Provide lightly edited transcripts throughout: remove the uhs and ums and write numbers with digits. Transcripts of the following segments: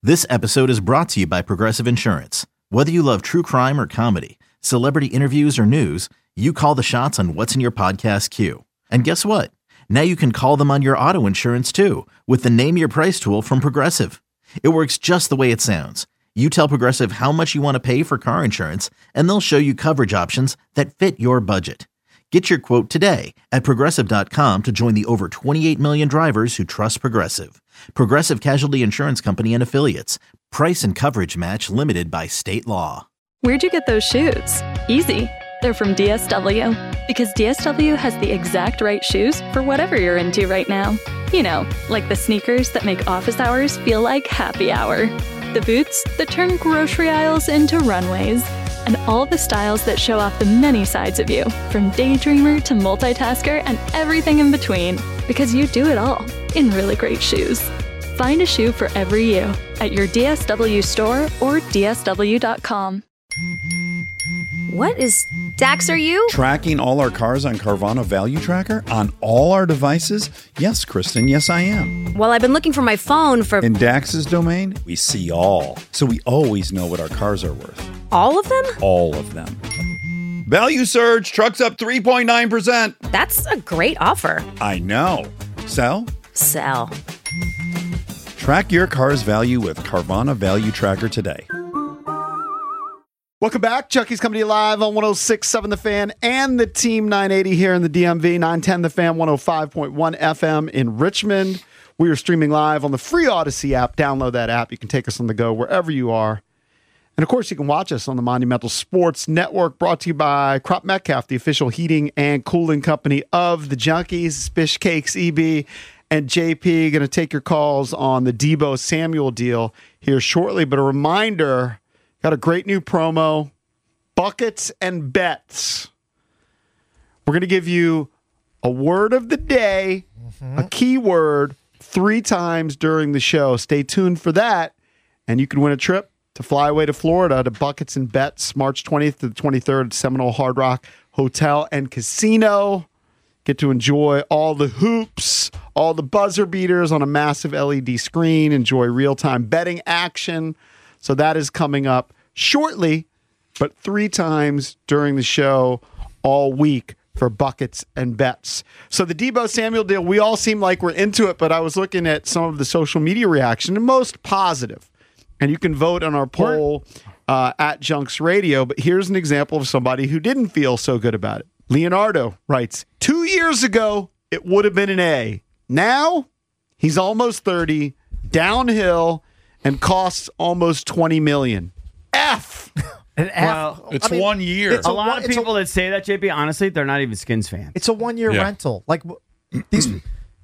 This episode is brought to you by Progressive Insurance. Whether you love true crime or comedy, celebrity interviews or news, you call the shots on what's in your podcast queue. And guess what? Now you can call them on your auto insurance too with the Name Your Price tool from Progressive. It works just the way it sounds. You tell Progressive how much you want to pay for car insurance, and they'll show you coverage options that fit your budget. Get your quote today at Progressive.com to join the over 28 million drivers who trust Progressive. Progressive Casualty Insurance Company and Affiliates. Price and coverage match limited by state law. Where'd you get those shoes? Easy. They're from DSW. Because DSW has the exact right shoes for whatever you're into right now. You know, like the sneakers that make office hours feel like happy hour. The boots that turn grocery aisles into runways. And all the styles that show off the many sides of you, from daydreamer to multitasker and everything in between. Because you do it all in really great shoes. Find a shoe for every you at your DSW store or DSW.com. What is Dax, are you? Tracking all our cars on Carvana Value Tracker on all our devices? Yes, Kristen, yes, I am. Well, I've been looking for my phone for... In Dax's domain, we see all. So we always know what our cars are worth. All of them? All of them. Value surge, trucks up 3.9%. That's a great offer. I know. Sell? Sell. Track your car's value with Carvana Value Tracker today. Welcome back. Chucky's coming to you live on 106.7 The Fan and the Team 980 here in the DMV, 910 The Fan, 105.1 FM in Richmond. We are streaming live on the free Odyssey app. Download that app. You can take us on the go wherever you are. And, of course, you can watch us on the Monumental Sports Network, brought to you by Crop Metcalf, the official heating and cooling company of the Junkies. Spish Cakes, EB, and JP going to take your calls on the Deebo Samuel deal here shortly. But a reminder... Got a great new promo, Buckets and Bets. We're going to give you a word of the day, a keyword, 3 times during the show. Stay tuned for that, and you can win a trip to fly away to Florida to Buckets and Bets, March 20th to the 23rd at Seminole Hard Rock Hotel and Casino. Get to enjoy all the hoops, all the buzzer beaters on a massive LED screen. Enjoy real-time betting action. So that is coming up shortly, but 3 times during the show all week for Buckets and Bets. So the Deebo Samuel deal, we all seem like we're into it, but I was looking at some of the social media reaction, and most positive. And you can vote on our poll at Junks Radio, but here's an example of somebody who didn't feel so good about it. Leonardo writes, 2 years ago, it would have been an A. Now, he's almost 30, downhill, and costs almost $20 million. F. An F. Well, it's 1 year. A lot of people that say that, JP, honestly, they're not even Skins fans. It's a 1 year rental. Like you're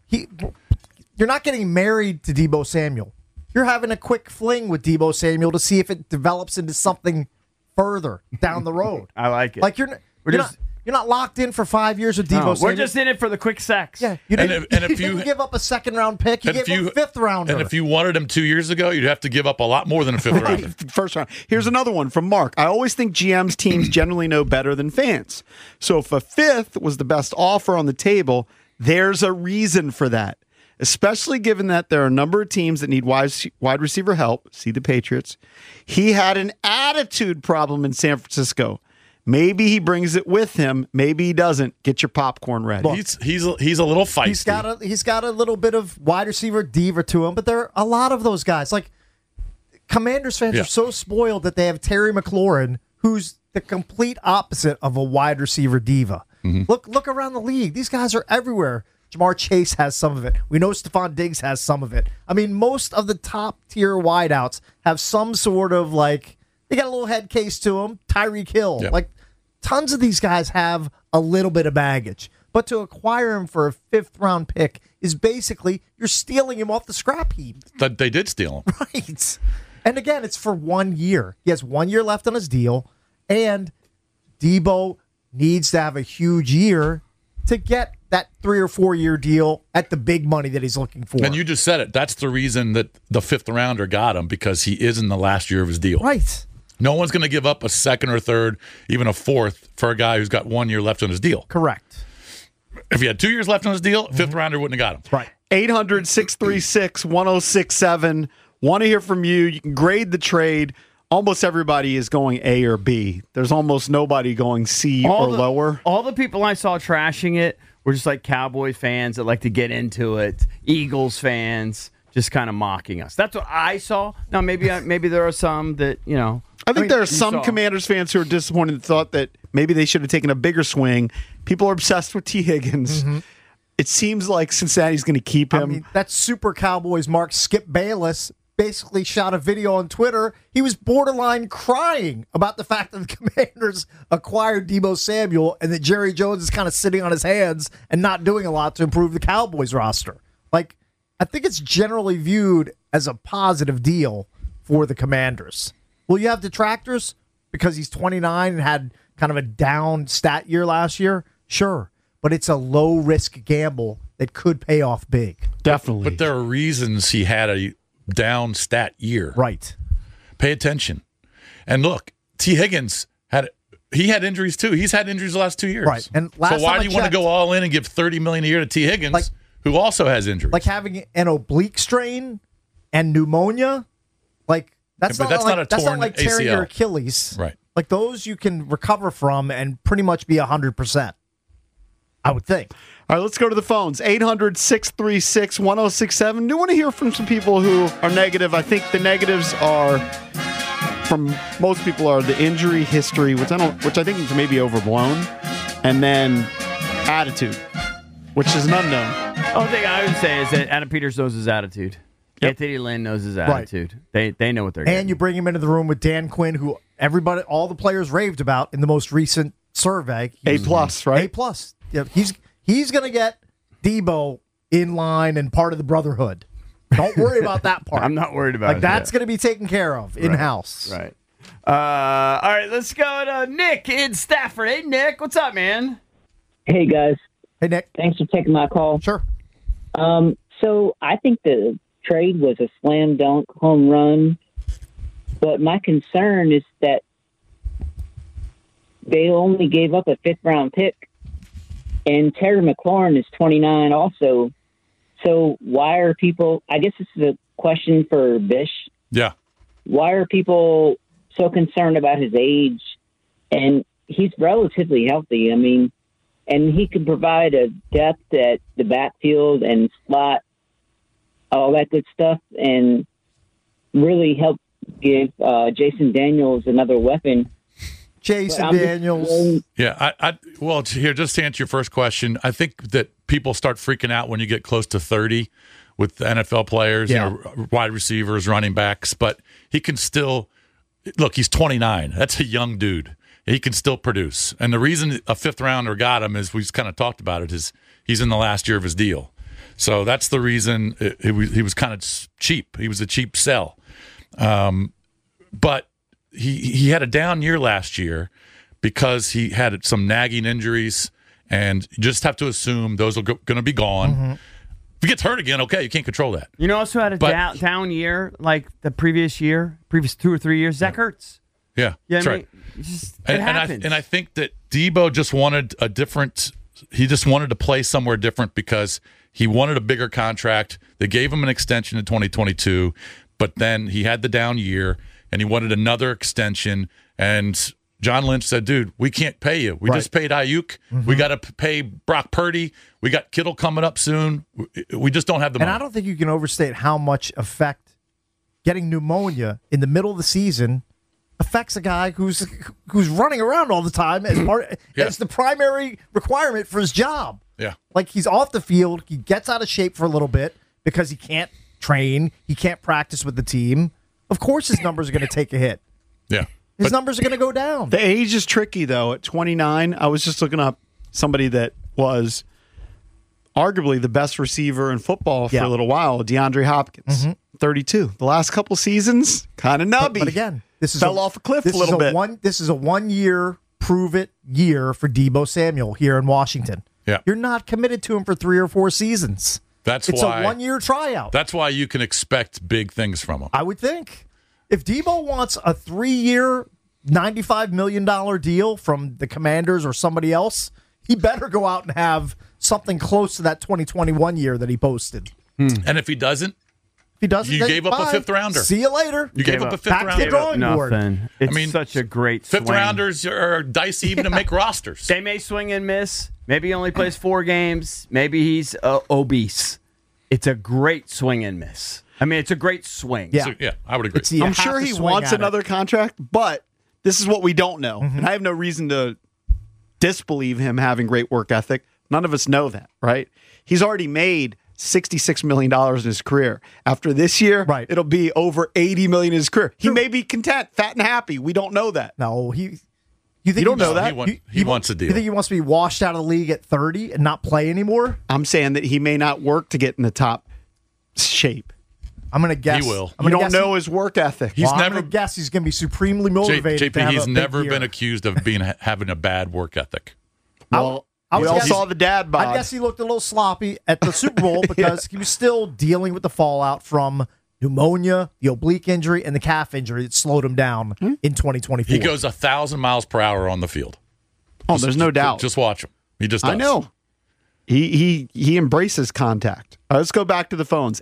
not getting married to Deebo Samuel. You're having a quick fling with Deebo Samuel to see if it develops into something further down the road. I like it. Like you're not locked in for 5 years with Deebo Samuel. We're just in it for the quick sex. Yeah, you didn't give up a second-round pick. You gave him a fifth-rounder. And if you wanted him 2 years ago, you'd have to give up a lot more than a fifth rounder. First round. Here's another one from Mark. I always think GM's teams generally know better than fans. So if a fifth was the best offer on the table, there's a reason for that. Especially given that there are a number of teams that need wide receiver help. See the Patriots. He had an attitude problem in San Francisco. Maybe he brings it with him. Maybe he doesn't. Get your popcorn ready. Look, he's a little feisty. He's got a little bit of wide receiver diva to him, but there are a lot of those guys. Like Commanders fans are so spoiled that they have Terry McLaurin, who's the complete opposite of a wide receiver diva. Mm-hmm. Look around the league. These guys are everywhere. Jamar Chase has some of it. We know Stephon Diggs has some of it. I mean, most of the top-tier wideouts have some sort of, like, they got a little head case to them. Tyreek Hill. Yep. Like, tons of these guys have a little bit of baggage. But to acquire him for a fifth-round pick is basically, you're stealing him off the scrap heap. They did steal him. Right. And again, it's for 1 year. He has 1 year left on his deal, and Deebo needs to have a huge year to get that 3 or 4 year deal at the big money that he's looking for. And you just said it. That's the reason that the fifth rounder got him, because he is in the last year of his deal. Right. No one's going to give up a second or third, even a fourth, for a guy who's got 1 year left on his deal. Correct. If he had 2 years left on his deal, fifth rounder wouldn't have got him. Right. 800-636-1067. Want to hear from you. You can grade the trade. Almost everybody is going A or B. There's almost nobody going C or lower. All the people I saw trashing it were just like Cowboys fans that like to get into it, Eagles fans just kind of mocking us. That's what I saw. Now, maybe there are some that, I think there are some Commanders fans who are disappointed and thought that maybe they should have taken a bigger swing. People are obsessed with T. Higgins. Mm-hmm. It seems like Cincinnati's going to keep him. I mean, that Super Cowboys mark, Skip Bayless, basically shot a video on Twitter. He was borderline crying about the fact that the Commanders acquired Deebo Samuel and that Jerry Jones is kind of sitting on his hands and not doing a lot to improve the Cowboys roster. Like, I think it's generally viewed as a positive deal for the Commanders. Will you have detractors because he's 29 and had kind of a down stat year last year? Sure. But it's a low-risk gamble that could pay off big. Definitely. But there are reasons he had a down stat year. Right. Pay attention. And look, T. Higgins had injuries too. He's had injuries the last 2 years. Right. And so why do you want to go all in and give $30 million a year to T. Higgins, who also has injuries? Like having an oblique strain and pneumonia, that's not like tearing ACL. your Achilles. Right. Like those you can recover from and pretty much be 100%. I would think. All right, let's go to the phones. 800-636-1067. Do want to hear from some people who are negative. I think the negatives are, from most people, are the injury history, which I think is maybe overblown, and then attitude, which is an unknown. The only thing I would say is that Adam Peters knows his attitude. Yep. Anthony Lynn knows his attitude. Right. They know what they're getting. And you bring him into the room with Dan Quinn, who all the players raved about in the most recent survey. A+, right? A+. Yeah, he's going to get Deebo in line and part of the brotherhood. Don't worry about that part. I'm not worried about it. That's going to be taken care of in-house. Right. All right, let's go to Nick in Stafford. Hey, Nick, what's up, man? Hey, guys. Hey, Nick. Thanks for taking my call. Sure. So I think the trade was a slam dunk home run, but my concern is that they only gave up a 5th-round pick. And Terry McLaurin is 29 also. So why are people, I guess this is a question for Bish. Yeah. Why are people so concerned about his age? And he's relatively healthy. I mean, and he can provide a depth at the backfield and slot, all that good stuff, and really help give Jason Daniels another weapon. Jason Daniels. Yeah, well, here, just to answer your first question, I think that people start freaking out when you get close to 30 with the NFL players, wide receivers, running backs, but he can still – look, he's 29. That's a young dude. He can still produce. And the reason a 5th-rounder got him, is we've kind of talked about it, is he's in the last year of his deal. So that's the reason he was kind of cheap. He was a cheap sell. But he had a down year last year because he had some nagging injuries, and you just have to assume those are going to be gone. Mm-hmm. If he gets hurt again, okay, you can't control that. You know, also had a down year like the previous 2 or 3 years. Zach Ertz. Yeah, that's right. It happens. And I think that Deebo just wanted a different. He just wanted to play somewhere different because he wanted a bigger contract. They gave him an extension in 2022, but then he had the down year, and he wanted another extension. And John Lynch said, dude, we can't pay you. We just paid Ayuk. Mm-hmm. We got to pay Brock Purdy. We got Kittle coming up soon. We just don't have the money. And I don't think you can overstate how much effect getting pneumonia in the middle of the season affects a guy who's running around all the time as as the primary requirement for his job. Yeah. Like, he's off the field. He gets out of shape for a little bit because he can't train. He can't practice with the team. Of course his numbers are going to take a hit. Yeah. His numbers are going to go down. The age is tricky, though. At 29, I was just looking up somebody that was arguably the best receiver in football for a little while, DeAndre Hopkins, 32. The last couple seasons, kind of nubby. But again, this fell off a cliff a little bit. This is a 1 year prove-it year for Deebo Samuel here in Washington. Yeah. You're not committed to him for 3 or 4 seasons. It's a 1 year tryout. That's why you can expect big things from him. I would think. If Deebo wants a 3-year, $95 million deal from the Commanders or somebody else, he better go out and have something close to that 2021 year that he posted. And if he doesn't, He doesn't. You gave up a fifth rounder. See you later. You gave up a fifth Back to the rounder. drawing board. Nothing. It's such a great fifth swing. rounders are dicey even to make rosters. They may swing and miss. Maybe he only plays 4 games. Maybe he's obese. It's a great swing and miss. I mean, it's a great swing. Yeah, So, I would agree. I'm sure he wants another contract, but this is what we don't know. And I have no reason to disbelieve him having great work ethic. None of us know that, right? He's already made $66 million in his career. After this year, it'll be over $80 million in his career. He may be content, fat and happy. We don't know that. No, you don't know that? He wants a deal. You think he wants to be washed out of the league at 30 and not play anymore? I'm saying that he may not work to get in the top shape. I'm going to guess. He will. You don't know his work ethic. I'm going to guess he's going to be supremely motivated. JP, he's never been accused of having a bad work ethic. Well, we all saw the dad bod. I guess he looked a little sloppy at the Super Bowl because he was still dealing with the fallout from pneumonia, the oblique injury, and the calf injury that slowed him down in 2024. He goes 1,000 miles per hour on the field. Oh, there's no doubt. Just watch him. He just does. I know. He embraces contact. All right, let's go back to the phones.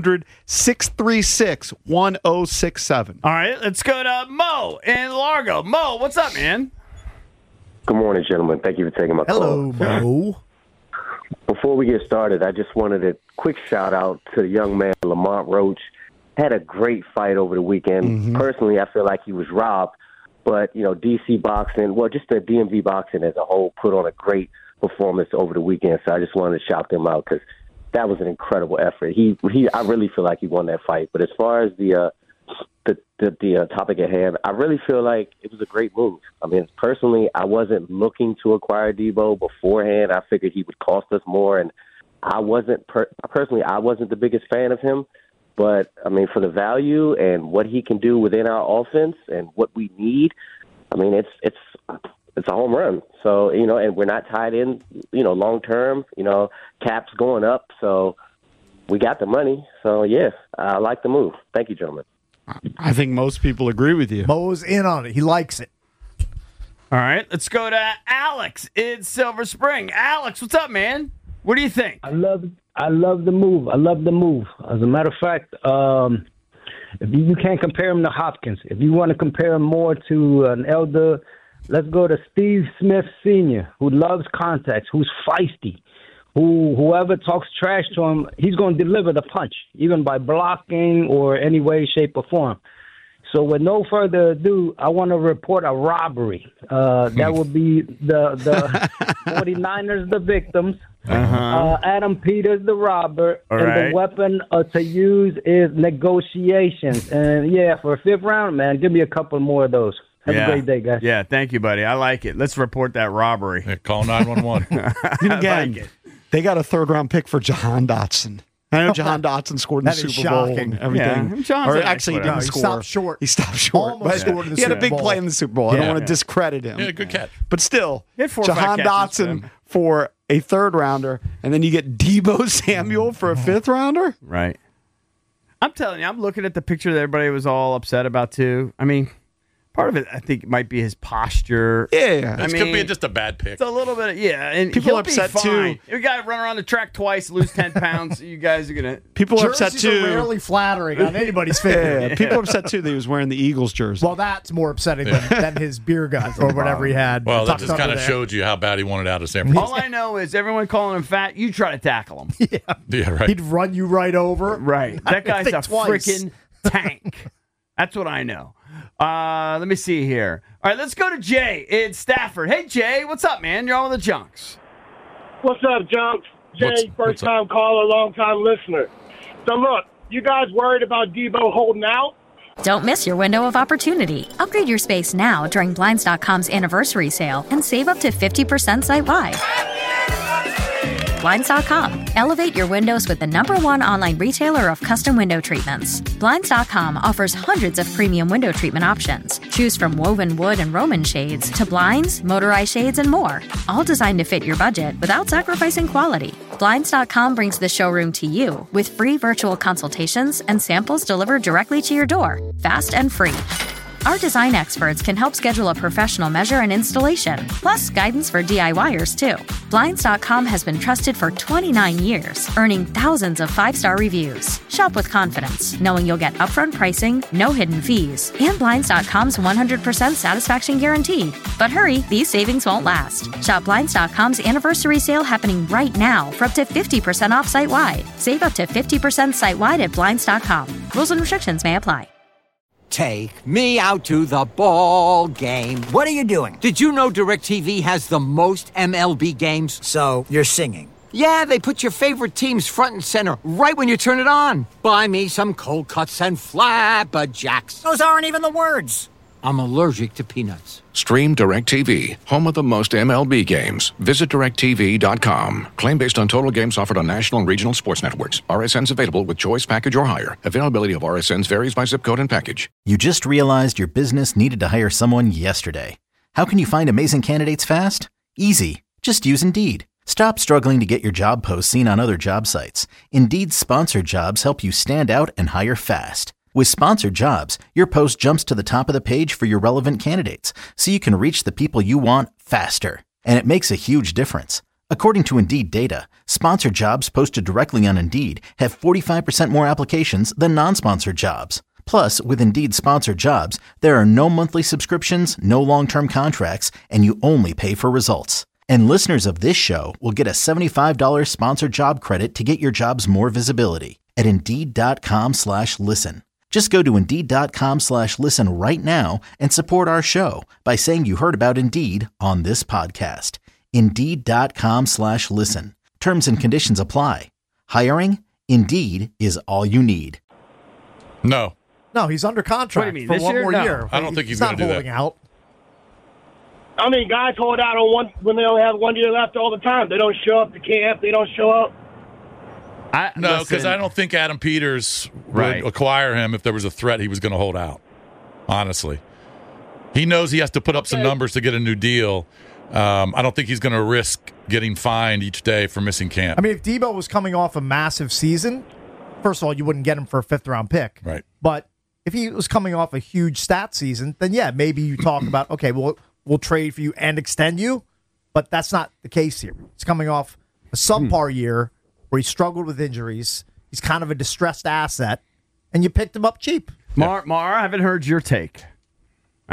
800-636-1067. All right, let's go to Mo in Largo. Mo, what's up, man? Good morning, gentlemen. Thank you for taking my call. Hello, Mo. Before we get started, I just wanted a quick shout-out to the young man, Lamont Roach. Had a great fight over the weekend. Personally, I feel like he was robbed. But, DC Boxing, just the DMV Boxing as a whole, put on a great performance over the weekend. So I just wanted to shout them out because that was an incredible effort. I really feel like he won that fight. But as far as the topic at hand, I really feel like it was a great move. I mean, personally, I wasn't looking to acquire Debo beforehand. I figured he would cost us more, and I wasn't the biggest fan of him. But I mean, for the value and what he can do within our offense and what we need, I mean, it's a home run. So and we're not tied in, long term. Cap's going up, so we got the money. So yeah, I like the move. Thank you, gentlemen. I think most people agree with you. Mo's in on it. He likes it. All right, let's go to Alex in Silver Spring. Alex, what's up, man? What do you think? I love the move. As a matter of fact, if you can't compare him to Hopkins. If you want to compare him more to an elder, let's go to Steve Smith Sr., who loves contact, who's feisty, whoever talks trash to him, he's going to deliver the punch, even by blocking or any way, shape, or form. So with no further ado, I want to report a robbery. That would be the 49ers, the victims, Adam Peters, the robber, the weapon to use is negotiations. And, for a fifth round, man, give me a couple more of those. Have a great day, guys. Yeah, thank you, buddy. I like it. Let's report that robbery. Yeah, call 911. Again, they got a third-round pick for Jahan Dotson. I know Jahan Dotson scored in the Super Bowl and everything. Yeah, or actually, he didn't score. He stopped short. Almost scored in the Super Bowl. He had a big play in the Super Bowl. I don't want to discredit him. Yeah, good catch. But still, Jahan Dotson for a third-rounder, and then you get Deebo Samuel for a fifth-rounder? Right. I'm telling you, I'm looking at the picture that everybody was all upset about, too. I mean, part of it, I think, might be his posture. Yeah. This could be just a bad pick. It's a little bit, and people he'll are upset, be fine. too. You got to run around the track twice, lose 10 pounds. You guys are going to... People are upset, Jerseys too. are rarely flattering on anybody's figure. Yeah, people are upset, too, that he was wearing the Eagles jersey. Well, that's more upsetting than his beer gut or whatever he had. Well, that just kind of showed you how bad he wanted out of San Francisco. All I know is everyone calling him fat, you try to tackle him. Yeah, right. He'd run you right over. Right. That guy's a twice. freaking tank. That's what I know. Let me see here. All right, let's go to Jay in Stafford. Hey, Jay, what's up, man? You're on with the Junks. What's up, Junks? Jay, first-time caller, long-time listener. So, look, you guys worried about Debo holding out? Don't miss your window of opportunity. Upgrade your space now during Blinds.com's anniversary sale and save up to 50% site-wide. Blinds.com. Elevate your windows with the #1 online retailer of custom window treatments. Blinds.com offers hundreds of premium window treatment options. Choose from woven wood and Roman shades to blinds, motorized shades, and more. All designed to fit your budget without sacrificing quality. Blinds.com brings the showroom to you with free virtual consultations and samples delivered directly to your door, fast and free. Our design experts can help schedule a professional measure and installation, plus guidance for DIYers, too. Blinds.com has been trusted for 29 years, earning thousands of 5-star reviews. Shop with confidence, knowing you'll get upfront pricing, no hidden fees, and Blinds.com's 100% satisfaction guarantee. But hurry, these savings won't last. Shop Blinds.com's anniversary sale happening right now for up to 50% off site-wide. Save up to 50% site-wide at Blinds.com. Rules and restrictions may apply. Take me out to the ball game. What are you doing? Did you know DirecTV has the most MLB games? So, you're singing. Yeah, they put your favorite teams front and center right when you turn it on. Buy me some cold cuts and flapjacks. Those aren't even the words. I'm allergic to peanuts. Stream DirecTV, home of the most MLB games. Visit DirecTV.com. Claim based on total games offered on national and regional sports networks. RSNs available with choice package or higher. Availability of RSNs varies by zip code and package. You just realized your business needed to hire someone yesterday. How can you find amazing candidates fast? Easy. Just use Indeed. Stop struggling to get your job posts seen on other job sites. Indeed's sponsored jobs help you stand out and hire fast. With sponsored jobs, your post jumps to the top of the page for your relevant candidates, so you can reach the people you want faster. And it makes a huge difference. According to Indeed data, sponsored jobs posted directly on Indeed have 45% more applications than non-sponsored jobs. Plus, with Indeed sponsored jobs, there are no monthly subscriptions, no long-term contracts, and you only pay for results. And listeners of this show will get a $75 sponsored job credit to get your jobs more visibility at Indeed.com/listen. Just go to Indeed.com/listen right now and support our show by saying you heard about Indeed on this podcast. Indeed.com/listen. Terms and conditions apply. Hiring? Indeed is all you need. No. No, he's under contract What do you mean, for this one year? more No. year. I don't think he's not gonna do that. holding out. I mean, guys hold out on one when they only have 1 year left all the time. They don't show up to camp. They don't show up. No, because I don't think Adam Peters would acquire him if there was a threat he was going to hold out. Honestly, he knows he has to put up some numbers to get a new deal. I don't think he's going to risk getting fined each day for missing camp. I mean, if Debo was coming off a massive season, first of all, you wouldn't get him for a 5th-round pick. Right. But if he was coming off a huge stat season, then yeah, maybe you talk about, okay, well, we'll trade for you and extend you. But that's not the case here. He's coming off a subpar year where he struggled with injuries. He's kind of a distressed asset, and you picked him up cheap. Mar, I haven't heard your take. I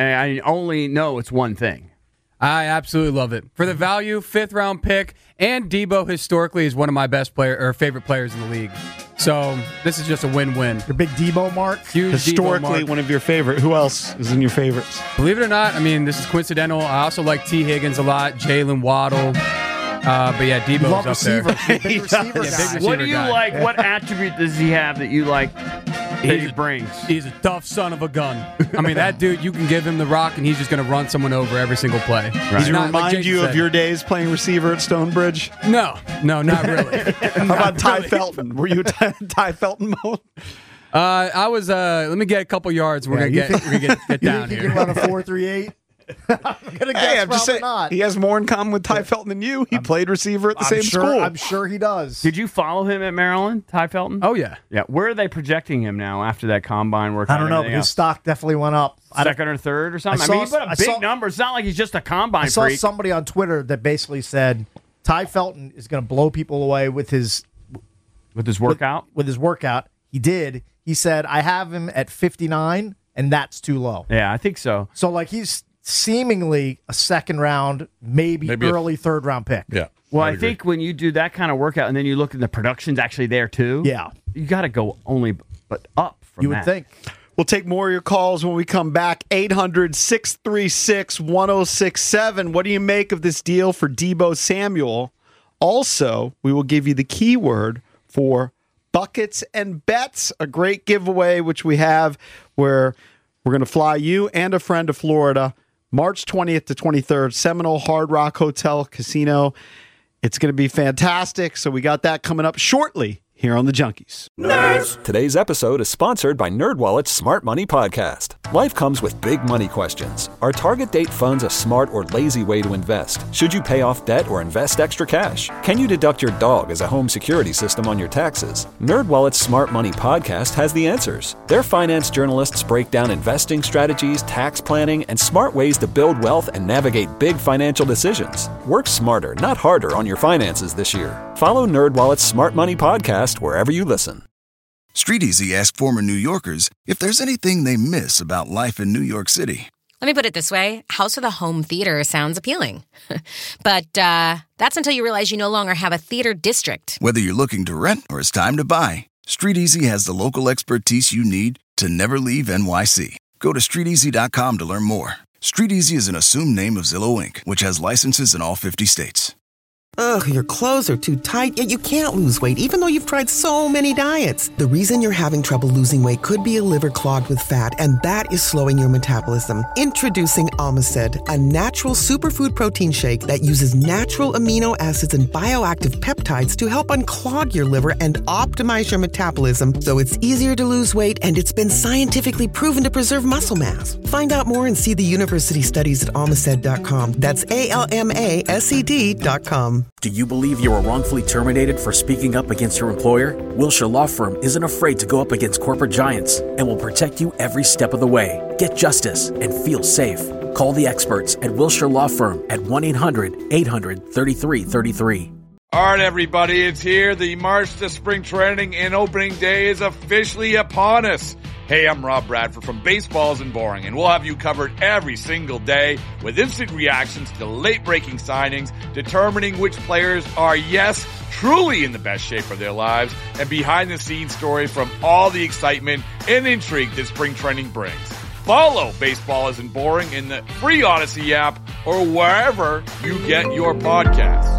only know it's one thing. I absolutely love it. For the value, 5th-round pick, and Debo historically is one of my best favorite players in the league. So this is just a win-win. Your big Debo mark? Huge Historically, Debo mark. one of your favorite. Who else is in your favorites? Believe it or not, I mean, this is coincidental. I also like T. Higgins a lot, Jalen Waddle. But yeah, Debo's up there. Big receiver guy. What do you guy. like? What attribute does he have that you like that he brings? He's a tough son of a gun. I mean, that dude, you can give him the rock, and he's just going to run someone over every single play. Does he remind you of your days playing receiver at Stonebridge? No, not really. How about Ty Felton? Were you Ty Felton mode? I was. Let me get a couple yards. We're gonna get down You here. can run a 4.38. I'm gonna guess Hey, I'm just saying, not. he has more in common with Ty Felton than you. He played receiver at the same school. I'm sure he does. Did you follow him at Maryland, Ty Felton? Oh yeah. Yeah. Where are they projecting him now after that combine work? I don't know, but his stock definitely went up. Second or third or something. I mean, he put up big numbers. It's not like he's just a combine I saw freak. somebody on Twitter that basically said Ty Felton is going to blow people away with his workout. With his workout, he did. He said, "I have him at 59, and that's too low." Yeah, I think so. So like he's seemingly a second round, maybe early 3rd round pick. Yeah. Well, I think when you do that kind of workout and then you look at the production's actually there too. Yeah. You got to go only but up from You would that. think. We'll take more of your calls when we come back. 800-636-1067. What do you make of this deal for Debo Samuel? Also, we will give you the keyword for Buckets and Bets, a great giveaway, which we have where we're going to fly you and a friend to Florida, March 20th to 23rd, Seminole Hard Rock Hotel Casino. It's going to be fantastic. So we got that coming up shortly here on The Junkies. Today's episode is sponsored by NerdWallet's Smart Money Podcast. Life comes with big money questions. Are target date funds a smart or lazy way to invest? Should you pay off debt or invest extra cash? Can you deduct your dog as a home security system on your taxes? NerdWallet's Smart Money podcast has the answers. Their finance journalists break down investing strategies, tax planning, and smart ways to build wealth and navigate big financial decisions. Work smarter, not harder on your finances this year. Follow NerdWallet's Smart Money podcast wherever you listen. StreetEasy asked former New Yorkers if there's anything they miss about life in New York City. Let me put it this way. House with a home theater sounds appealing. But that's until you realize you no longer have a theater district. Whether you're looking to rent or it's time to buy, StreetEasy has the local expertise you need to never leave NYC. Go to StreetEasy.com to learn more. StreetEasy is an assumed name of Zillow Inc., which has licenses in all 50 states. Ugh, your clothes are too tight, yet you can't lose weight even though you've tried so many diets. The reason you're having trouble losing weight could be a liver clogged with fat, and that is slowing your metabolism. Introducing Omicid, a natural superfood protein shake that uses natural amino acids and bioactive peptides to help unclog your liver and optimize your metabolism so it's easier to lose weight, and it's been scientifically proven to preserve muscle mass. Find out more and see the university studies at Omicid.com. That's ALMASED.com. Do you believe you were wrongfully terminated for speaking up against your employer? Wilshire Law Firm isn't afraid to go up against corporate giants and will protect you every step of the way. Get justice and feel safe. Call the experts at Wilshire Law Firm at 1-800-800-3333. All right, everybody, it's here. The March to Spring Training and Opening Day is officially upon us. Hey, I'm Rob Bradford from Baseball Isn't Boring, and we'll have you covered every single day with instant reactions to the late-breaking signings, determining which players are, yes, truly in the best shape of their lives, and behind-the-scenes stories from all the excitement and intrigue that spring training brings. Follow Baseball Isn't Boring in the free Odyssey app or wherever you get your podcasts.